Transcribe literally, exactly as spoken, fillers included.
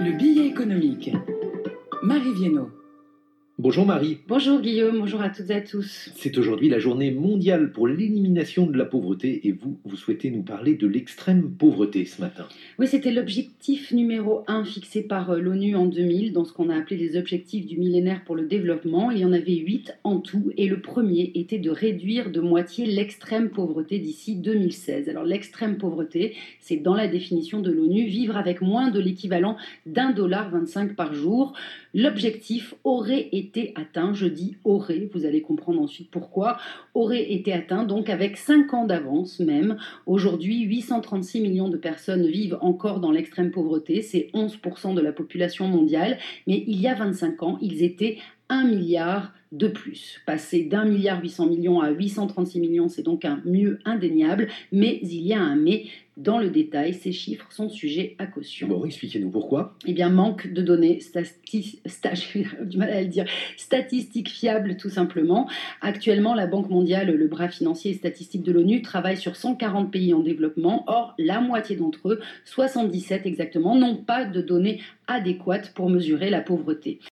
Le billet économique. Marie Viennot. Bonjour Marie. Bonjour Guillaume, bonjour à toutes et à tous. C'est aujourd'hui la journée mondiale pour l'élimination de la pauvreté et vous, vous souhaitez nous parler de l'extrême pauvreté ce matin. Oui, c'était l'objectif numéro un fixé par l'ONU en deux mille dans ce qu'on a appelé les objectifs du millénaire pour le développement. Il y en avait huit en tout et le premier était de réduire de moitié l'extrême pauvreté d'ici deux mille seize. Alors l'extrême pauvreté, c'est dans la définition de l'ONU, vivre avec moins de l'équivalent d'un dollar vingt-cinq par jour. L'objectif aurait été atteint, je dis aurait, vous allez comprendre ensuite pourquoi, aurait été atteint donc avec cinq ans d'avance même. Aujourd'hui, huit cent trente-six millions de personnes vivent encore dans l'extrême pauvreté, c'est onze pour cent de la population mondiale, mais il y a vingt-cinq ans, ils étaient un milliard de plus. Passer d'un milliard huit cents millions à huit cent trente-six millions, c'est donc un mieux indéniable, mais il y a un mais. Dans le détail, ces chiffres sont sujets à caution. Bon, expliquez-nous pourquoi. Eh bien, manque de données stati- sta- j'ai du mal à le dire, statistiques fiables tout simplement. Actuellement, la Banque mondiale, le bras financier et statistique de l'ONU, travaille sur cent quarante pays en développement. Or, la moitié d'entre eux, soixante-dix-sept exactement, n'ont pas de données adéquates pour mesurer la pauvreté.